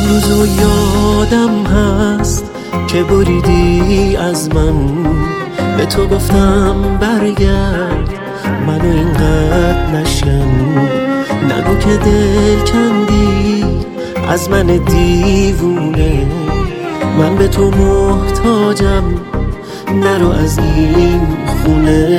روزو یادم هست که بریدی از من، به تو گفتم برگرد منو اینقدر نشکن، نگو که دل کندی از من دیوونه، من به تو محتاجم نرو از این خونه.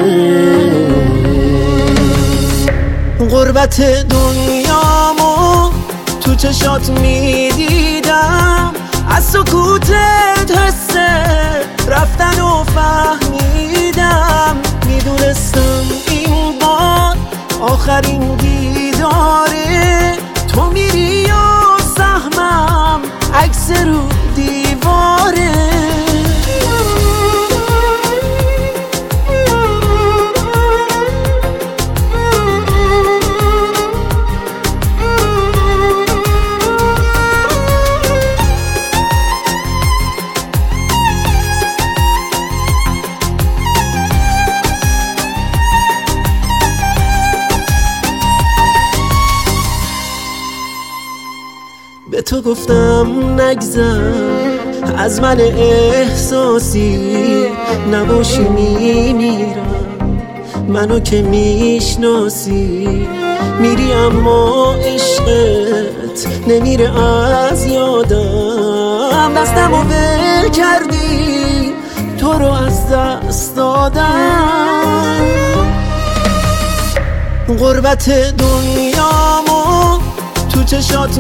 غربت دنیامو تو چشات میدیدم، از سکوتت حس رفتن و فهمیدم، میدونستم این بار آخرین دیداره، تو میری و سهمم عکس رو دیواره. به تو گفتم نگذر از من احساسی، نباشی میمیرم منو که میشناسی، میری اما عشقت نمیره از یادم، دستمو ول کردی تو رو از دست دادم. غربت دنیامو تو چشات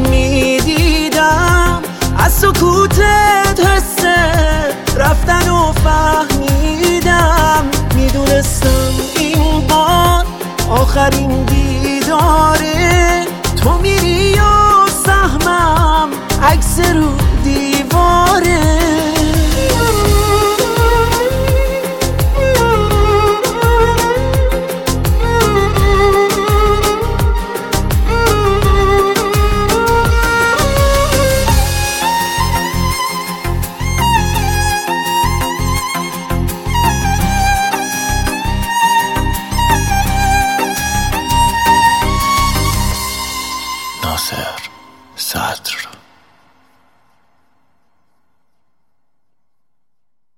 میدیدم، از سکوتت حس رفتن و فهمیدم،